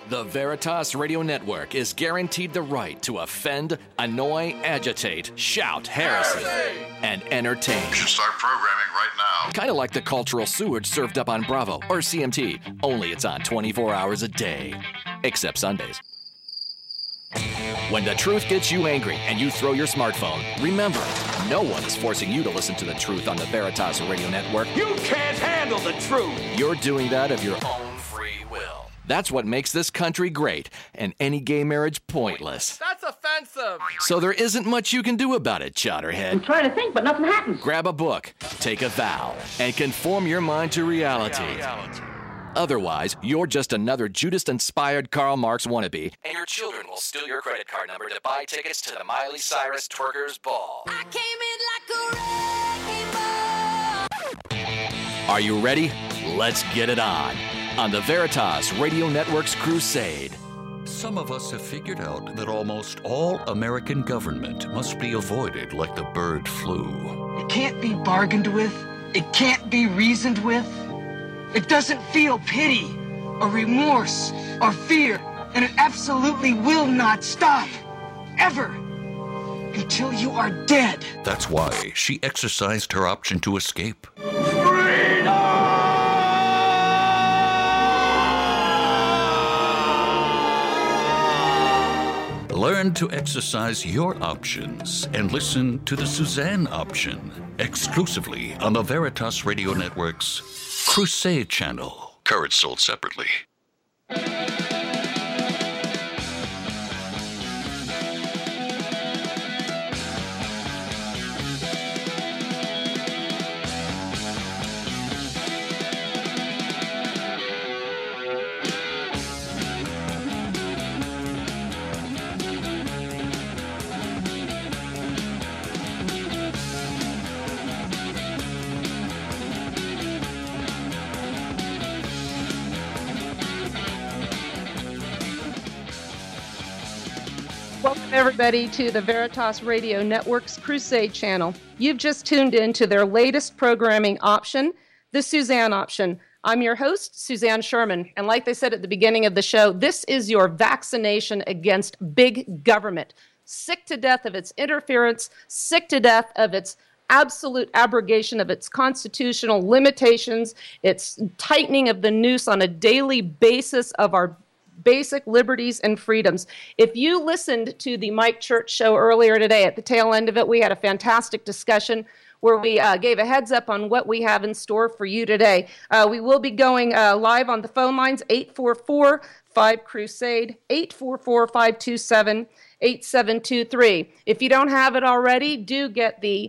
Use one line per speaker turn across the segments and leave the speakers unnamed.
The Veritas Radio Network is guaranteed the right to offend, annoy, agitate, shout heresy, and entertain.
You should start programming right now.
Kind of like the cultural sewage served up on Bravo or CMT, only it's on 24 hours a day. Except Sundays. When the truth gets you angry and you throw your smartphone, remember, no one is forcing you to listen to the truth on the Veritas Radio Network.
You can't handle the truth!
You're doing that of your own free will. That's what makes this country great and any gay marriage pointless.
That's offensive!
So there isn't much you can do about it, Chowderhead.
I'm trying to think, but nothing happens.
Grab a book, take a vow, and conform your mind to reality. Otherwise, you're just another Judas-inspired Karl Marx wannabe, and your children will steal your credit card number to buy tickets to the Miley Cyrus Twerkers Ball.
I came in like a wrecking ball.
Are you ready? Let's get it on the Veritas Radio Network's crusade.
Some of us have figured out that almost all American government must be avoided like the bird flu.
It can't be bargained with. It can't be reasoned with. It doesn't feel pity or remorse or fear, and it absolutely will not stop, ever, until you are dead.
That's why she exercised her option to escape. Learn to exercise your options and listen to the Suzanne option exclusively on the Veritas Radio Network's Crusade channel. Carrots sold separately.
Welcome, everybody, to the Veritas Radio Network's Crusade channel. You've just tuned in to their latest programming option, the Suzanne option. I'm your host, Suzanne Sherman, and like they said at the beginning of the show, this is your vaccination against big government. Sick to death of its interference, sick to death of its absolute abrogation of its constitutional limitations, its tightening of the noose on a daily basis of our basic liberties and freedoms. If you listened to the Mike Church show earlier today, at the tail end of it, we had a fantastic discussion where we gave a heads up on what we have in store for you today. We will be going live on the phone lines, 844-5-CRUSADE, 844-527-8723. If you don't have it already, do get the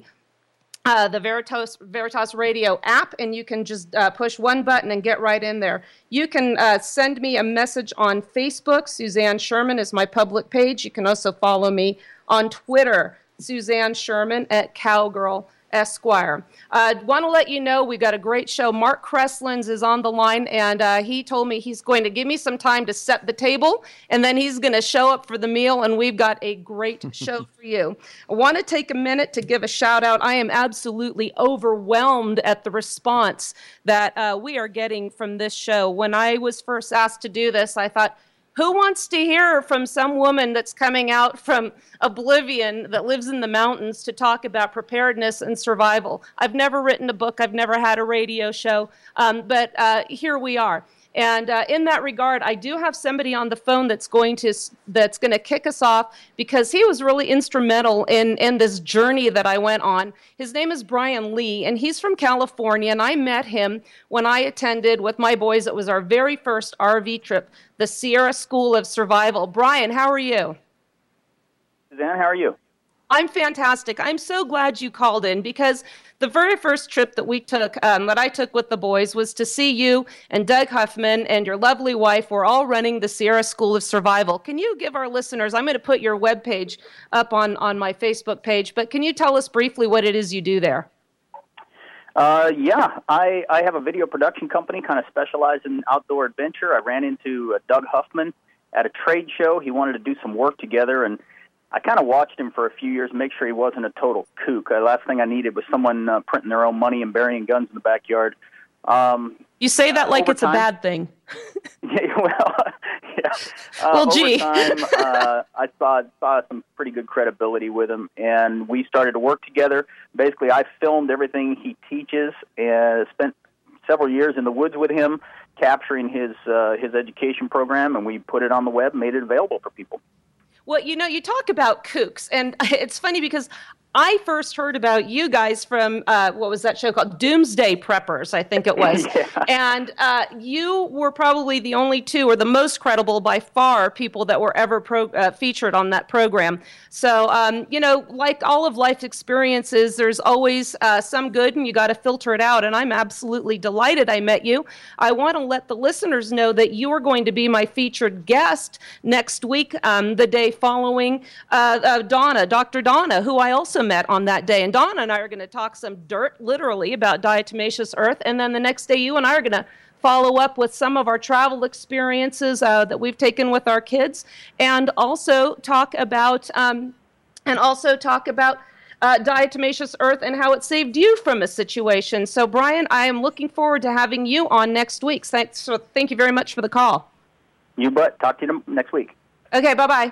Veritas Radio app, and you can just push one button and get right in there. You can send me a message on Facebook. Suzanne Sherman is my public page. You can also follow me on Twitter, Suzanne Sherman at Cowgirl Esquire. Want to let you know we've got a great show. Mark Kreslins is on the line, and he told me he's going to give me some time to set the table, and then he's going to show up for the meal, and we've got a great show for you. I want to take a minute to give a shout out. I am absolutely overwhelmed at the response that we are getting from this show. When I was first asked to do this, I thought, who wants to hear from some woman that's coming out from oblivion that lives in the mountains to talk about preparedness and survival? I've never written a book. I've never had a radio show. But here we are. And in that regard, I do have somebody on the phone that's going to kick us off, because he was really instrumental in this journey that I went on. His name is Brian Lee, and he's from California, and I met him when I attended with my boys. It was our very first RV trip, the Sierra School of Survival. Brian, how are you?
Suzanne, how are you?
I'm fantastic. I'm so glad you called in, because the very first trip that we took, that I took with the boys, was to see you and Doug Huffman and your lovely wife were all running the Sierra School of Survival. Can you give our listeners, I'm going to put your webpage up on my Facebook page, but can you tell us briefly what it is you do there?
Yeah, I have a video production company, kind of specialized in outdoor adventure. I ran into Doug Huffman at a trade show. He wanted to do some work together, and I kind of watched him for a few years, make sure he wasn't a total kook. The last thing I needed was someone printing their own money and burying guns in the backyard.
You say that like it's a bad thing.
Yeah, well, yeah,
Well, gee.
Over time, I saw some pretty good credibility with him, and we started to work together. Basically, I filmed everything he teaches and spent several years in the woods with him, capturing his education program, and we put it on the web, made it available for people.
Well, you talk about kooks, and it's funny because I first heard about you guys from, what was that show called? Doomsday Preppers, I think it was.
Yeah.
And you were probably the only two, or the most credible by far, people that were ever featured on that program. So, like all of life's experiences, there's always some good, and you got to filter it out. And I'm absolutely delighted I met you. I want to let the listeners know that you are going to be my featured guest next week, the day following Dr. Donna, who I also met on that day. And Donna and I are going to talk some dirt, literally, about diatomaceous earth. And then the next day, you and I are going to follow up with some of our travel experiences that we've taken with our kids, and also talk about diatomaceous earth and how it saved you from a situation. So, Brian, I am looking forward to having you on next week. Thank you very much for the call.
You bet. Talk to you next week.
Okay, bye-bye.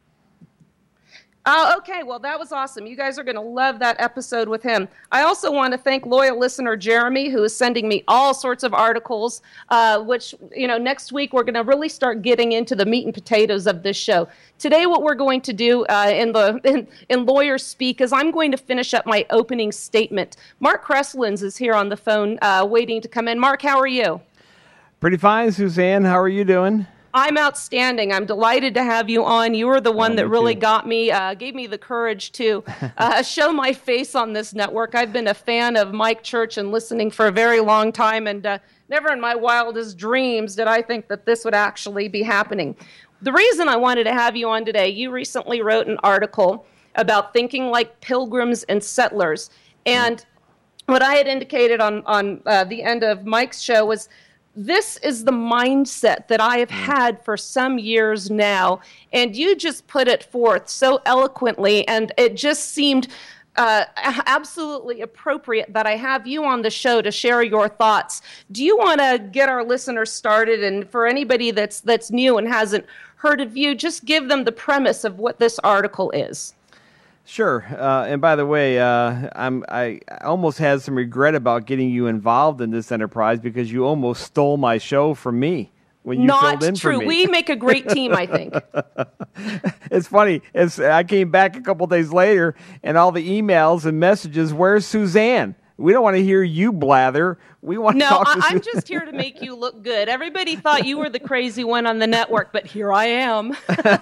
Oh, okay. Well, that was awesome. You guys are going to love that episode with him. I also want to thank loyal listener Jeremy, who is sending me all sorts of articles, which, next week we're going to really start getting into the meat and potatoes of this show. Today, what we're going to do in lawyer speak is I'm going to finish up my opening statement. Mark Kreslins is here on the phone waiting to come in. Mark, how are you?
Pretty fine, Suzanne. How are you doing?
I'm outstanding. I'm delighted to have you on. You were the one that really got me, gave me the courage to show my face on this network. I've been a fan of Mike Church and listening for a very long time, and never in my wildest dreams did I think that this would actually be happening. The reason I wanted to have you on today, you recently wrote an article about thinking like pilgrims and settlers. And what I had indicated on the end of Mike's show was, this is the mindset that I have had for some years now, and you just put it forth so eloquently, and it just seemed absolutely appropriate that I have you on the show to share your thoughts. Do you want to get our listeners started, and for anybody that's new and hasn't heard of you, just give them the premise of what this article is?
Sure. And by the way, I almost had some regret about getting you involved in this enterprise because you almost stole my show from me when you filled in for me. Not true.
We make a great team, I think.
It's funny. I came back a couple days later, and all the emails and messages, where's Suzanne? We don't want to hear you blather. We want to talk to
I'm just here to make you look good. Everybody thought you were the crazy one on the network, but here I am.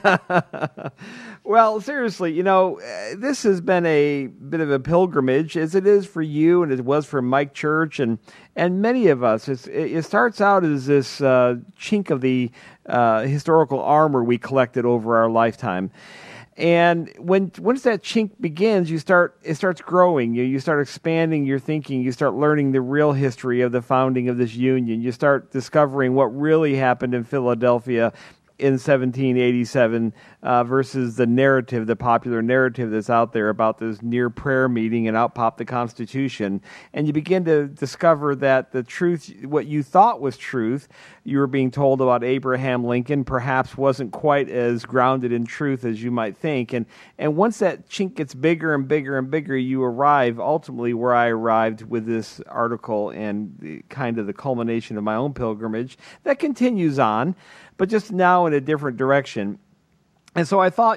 Well, seriously, this has been a bit of a pilgrimage, as it is for you and it was for Mike Church and many of us. It starts out as this chink of the historical armor we collected over our lifetime. And once that chink begins, it starts growing. You start expanding your thinking. You start learning the real history of the founding of this union. You start discovering what really happened in Philadelphia in 1787 versus the popular narrative that's out there about this near prayer meeting and out popped the Constitution. And you begin to discover that the truth, what you thought was truth, you were being told about Abraham Lincoln, perhaps wasn't quite as grounded in truth as you might think. And once that chink gets bigger and bigger and bigger, you arrive ultimately where I arrived with this article and kind of the culmination of my own pilgrimage that continues on, but just now in a different direction. And so I thought,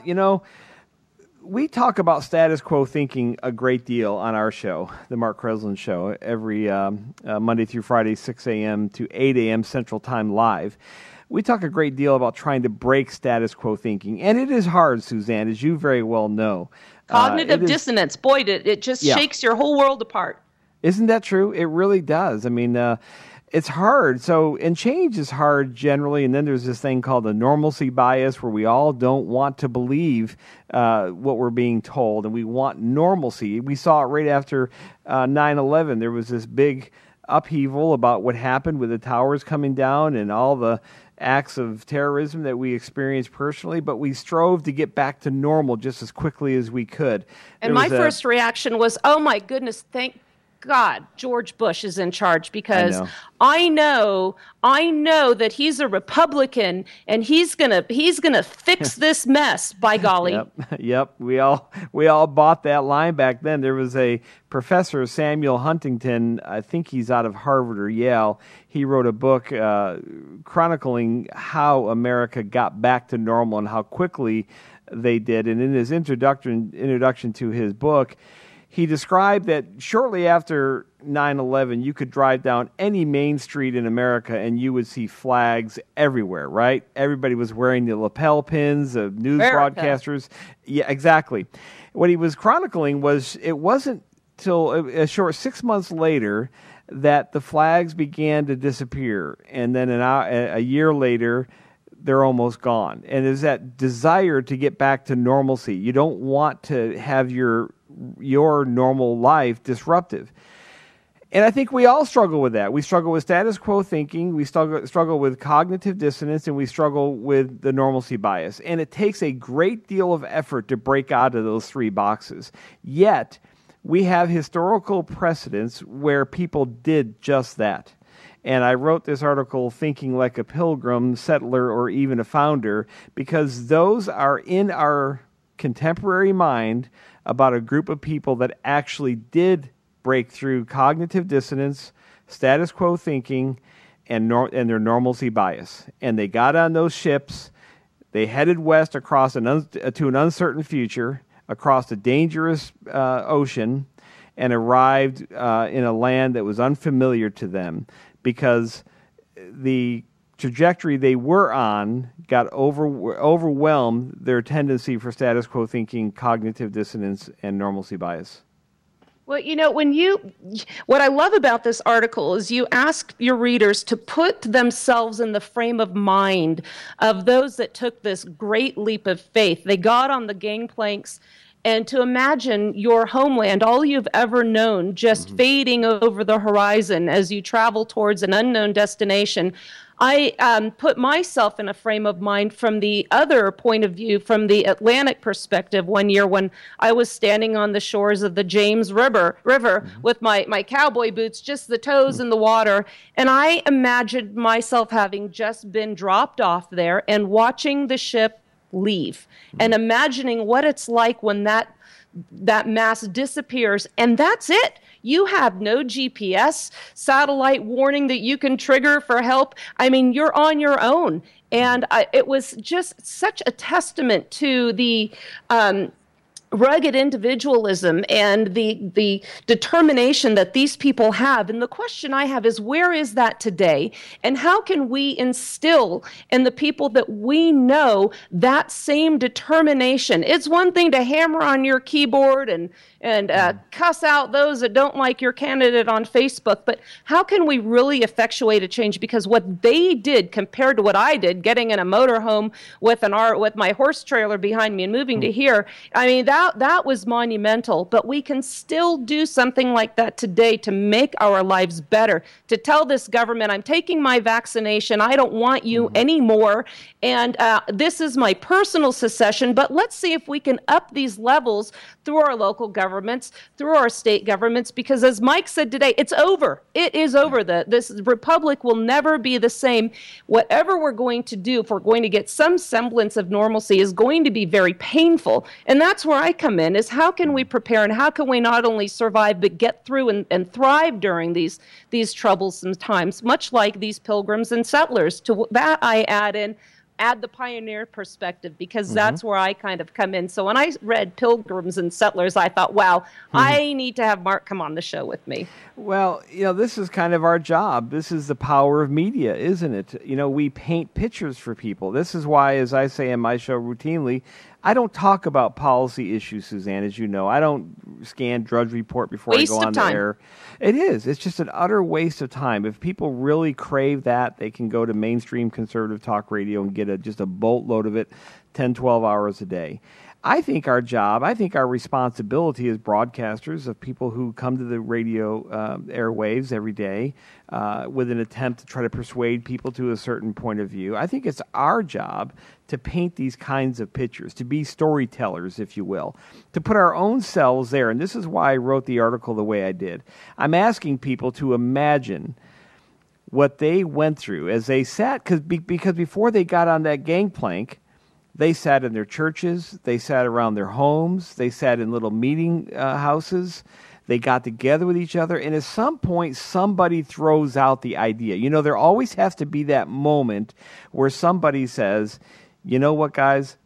we talk about status quo thinking a great deal on our show, the Mark Kreslin Show, every Monday through Friday, 6 a.m. to 8 a.m. Central Time live. We talk a great deal about trying to break status quo thinking. And it is hard, Suzanne, as you very well know.
Cognitive dissonance. Boy, it just shakes your whole world apart.
Isn't that true? It really does. I mean, it's hard. And change is hard generally. And then there's this thing called the normalcy bias where we all don't want to believe what we're being told. And we want normalcy. We saw it right after 9/11. There was this big upheaval about what happened with the towers coming down and all the acts of terrorism that we experienced personally. But we strove to get back to normal just as quickly as we could.
And my first reaction was, oh, my goodness, thank God George Bush is in charge, because
know.
I know that he's a Republican and he's gonna fix this mess, by golly.
Yep. We all bought that line back then. There was a professor, Samuel Huntington, I think he's out of Harvard or Yale. He wrote a book chronicling how America got back to normal and how quickly they did. And in his introduction to his book, he described that shortly after 9/11, you could drive down any main street in America and you would see flags everywhere, right? Everybody was wearing the lapel pins of news
America.
broadcasters. Yeah, exactly. What he was chronicling was it wasn't till a short 6 months later that the flags began to disappear. And then a year later, they're almost gone. And there's that desire to get back to normalcy. You don't want to have your normal life disruptive. And I think we all struggle with that. We struggle with status quo thinking, we struggle with cognitive dissonance, and we struggle with the normalcy bias. And it takes a great deal of effort to break out of those three boxes. Yet, we have historical precedents where people did just that. And I wrote this article, Thinking Like a Pilgrim, Settler, or Even a Founder, because those are in our contemporary mind about a group of people that actually did break through cognitive dissonance, status quo thinking, and their normalcy bias. And they got on those ships, they headed west across to an uncertain future, across a dangerous ocean, and arrived in a land that was unfamiliar to them, because the trajectory they were on got overwhelmed their tendency for status quo thinking, cognitive dissonance, and normalcy bias.
Well, what I love about this article is you ask your readers to put themselves in the frame of mind of those that took this great leap of faith. They got on the gangplanks, and to imagine your homeland, all you've ever known, just fading over the horizon as you travel towards an unknown destination. I put myself in a frame of mind from the other point of view, from the Atlantic perspective, one year when I was standing on the shores of the James River with my cowboy boots, just the toes in the water. And I imagined myself having just been dropped off there and watching the ship leave and imagining what it's like when that mass disappears, and that's it. You have no GPS satellite warning that you can trigger for help. I mean, you're on your own. And it was just such a testament to the rugged individualism and the determination that these people have. And the question I have is, where is that today? And how can we instill in the people that we know that same determination? It's one thing to hammer on your keyboard and cuss out those that don't like your candidate on Facebook, but how can we really effectuate a change? Because what they did compared to what I did, getting in a motorhome with my horse trailer behind me and moving to here, I mean, that was monumental. But we can still do something like that today to make our lives better, to tell this government, I'm taking my vaccination, I don't want you anymore, and this is my personal secession, but let's see if we can up these levels through our local governments, through our state governments, because as Mike said today, it's over. It is over. This republic will never be the same. Whatever we're going to do, if we're going to get some semblance of normalcy, is going to be very painful. And that's where I come in, is how can we prepare and how can we not only survive but get through and thrive during these troublesome times, much like these pilgrims and settlers. To that I add the pioneer perspective, because that's where I kind of come in. So when I read Pilgrims and Settlers, I thought, wow, I need to have Mark come on the show with me.
Well, this is kind of our job. This is the power of media, isn't it? We paint pictures for people. This is why, as I say in my show routinely, I don't talk about policy issues, Suzanne, as you know. I don't scan Drudge Report before I go on the air. It is. It's just an utter waste of time. If people really crave that, they can go to mainstream conservative talk radio and get just a boatload of it 10, 12 hours a day. I think our responsibility as broadcasters, of people who come to the radio airwaves every day with an attempt to try to persuade people to a certain point of view, I think it's our job to paint these kinds of pictures, to be storytellers, if you will, to put our own selves there. And this is why I wrote the article the way I did. I'm asking people to imagine what they went through as they sat, because before they got on that gangplank, they sat in their churches, they sat around their homes, they sat in little meeting houses, they got together with each other, and at some point, somebody throws out the idea. You know, there always has to be that moment where somebody says, you know what, guys,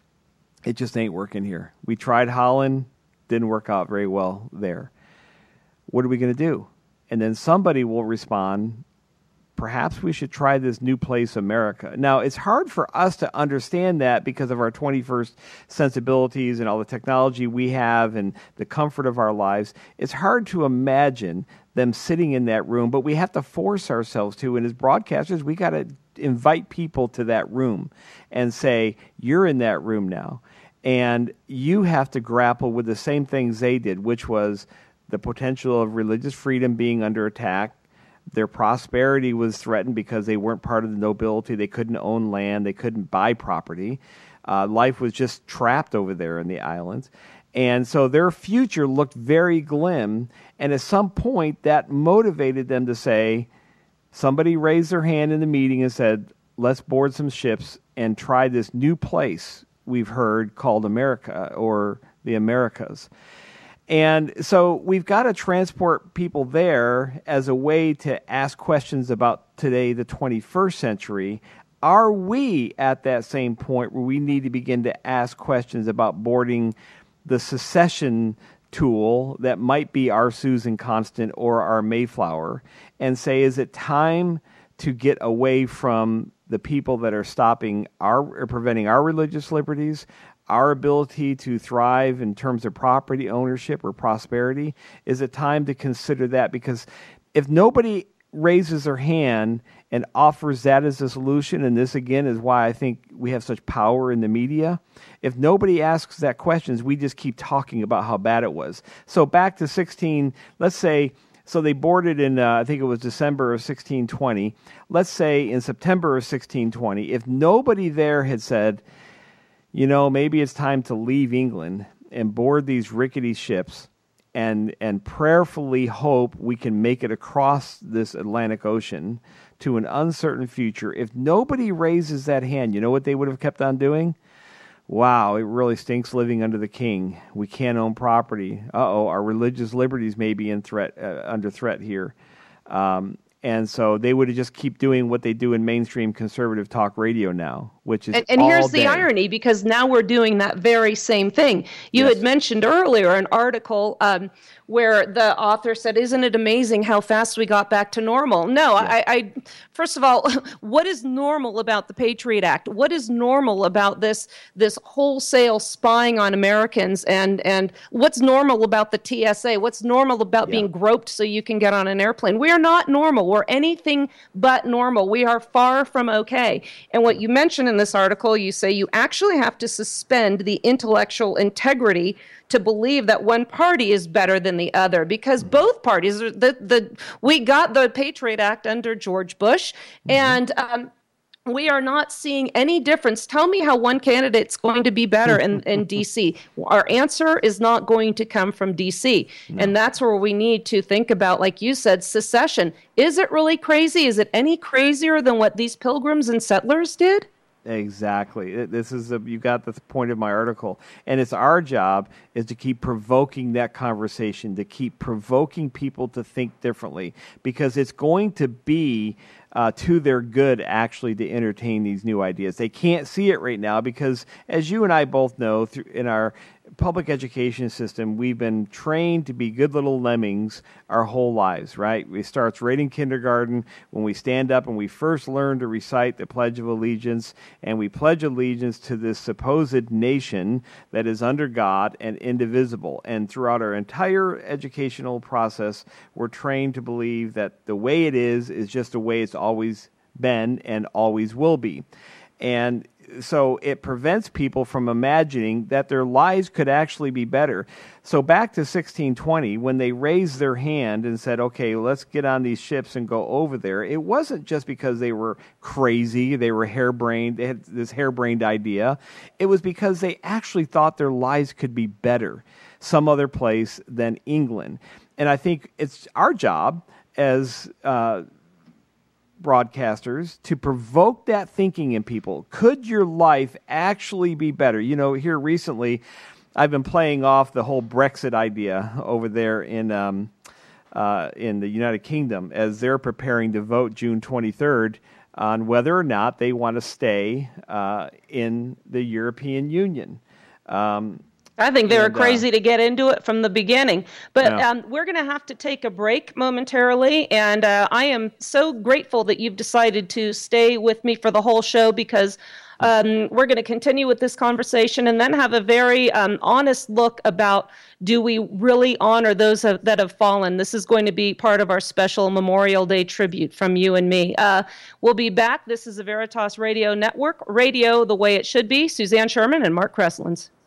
it just ain't working here. We tried Holland, didn't work out very well there. What are we going to do? And then somebody will respond, perhaps we should try this new place, America. Now, it's hard for us to understand that because of our 21st sensibilities and all the technology we have and the comfort of our lives. It's hard to imagine them sitting in that room, but we have to force ourselves to. And as broadcasters, we got to invite people to that room and say, you're in that room now. And you have to grapple with the same things they did, which was the potential of religious freedom being under attack. Their prosperity was threatened because they weren't part of the nobility. They couldn't own land. They couldn't buy property. Life was just trapped over there in the islands. And so their future looked very glim. And at some point, that motivated them to say, somebody raised their hand in the meeting and said, let's board some ships and try this new place we've heard called America, or the Americas. And so we've got to transport people there as a way to ask questions about today, the 21st century. Are we at that same point where we need to begin to ask questions about boarding the secession tool that might be our Susan Constant or our Mayflower, and say, is it time to get away from the people that are stopping or preventing our religious liberties, our ability to thrive in terms of property ownership or prosperity? Is it time to consider that? Because if nobody raises their hand and offers that as a solution, and this again is why I think we have such power in the media, if nobody asks that questions, we just keep talking about how bad it was. So back to 16, let's say, so they boarded in, I think it was December of 1620. Let's say in September of 1620, if nobody there had said, you know, maybe it's time to leave England and board these rickety ships and prayerfully hope we can make it across this Atlantic Ocean to an uncertain future. If nobody raises that hand, you know what they would have kept on doing? Wow, it really stinks living under the king. We can't own property. Our religious liberties may be under threat here. And so they would just keep doing what they do in mainstream conservative talk radio now, which is
and
all
here's
day.
the irony, because now we're doing that very same thing. You
Yes.
had mentioned earlier an article where the author said, isn't it amazing how fast we got back to normal? No,
Yeah.
I first of all, what is normal about the Patriot Act? What is normal about this wholesale spying on Americans? And what's normal about the TSA? What's normal about being groped so you can get on an airplane? We are not normal. We're anything but normal. We are far from okay. And what you mentioned in this article, you say you actually have to suspend the intellectual integrity to believe that one party is better than the other, because both parties, we got the Patriot Act under George Bush, and we are not seeing any difference. Tell me how one candidate's going to be better in D.C. Our answer is not going to come from D.C. No. And that's where we need to think about, like you said, secession. Is it really crazy? Is it any crazier than what these pilgrims and settlers did?
Exactly. This is you got the point of my article, and it's our job is to keep provoking that conversation, to keep provoking people to think differently, because it's going to be to their good actually to entertain these new ideas. They can't see it right now because, as you and I both know, in our public education system, we've been trained to be good little lemmings our whole lives, right? It starts right in kindergarten when we stand up and we first learn to recite the Pledge of Allegiance, and we pledge allegiance to this supposed nation that is under God and indivisible. And throughout our entire educational process, we're trained to believe that the way it is just the way it's always been and always will be. And so it prevents people from imagining that their lives could actually be better. So back to 1620, when they raised their hand and said, okay, let's get on these ships and go over there, it wasn't just because they were crazy, they were harebrained, they had this harebrained idea. It was because they actually thought their lives could be better some other place than England. And I think it's our job as broadcasters to provoke that thinking in people. Could your life actually be better? You know, here recently, I've been playing off the whole Brexit idea over there in the United Kingdom as they're preparing to vote June 23rd on whether or not they want to stay in the European Union.
I think they were crazy to get into it from the beginning. But we're going to have to take a break momentarily, and I am so grateful that you've decided to stay with me for the whole show, because we're going to continue with this conversation and then have a very honest look about, do we really honor those that have fallen? This is going to be part of our special Memorial Day tribute from you and me. We'll be back. This is the Veritas Radio Network, radio the way it should be. Suzanne Sherman and Mark Kreslins.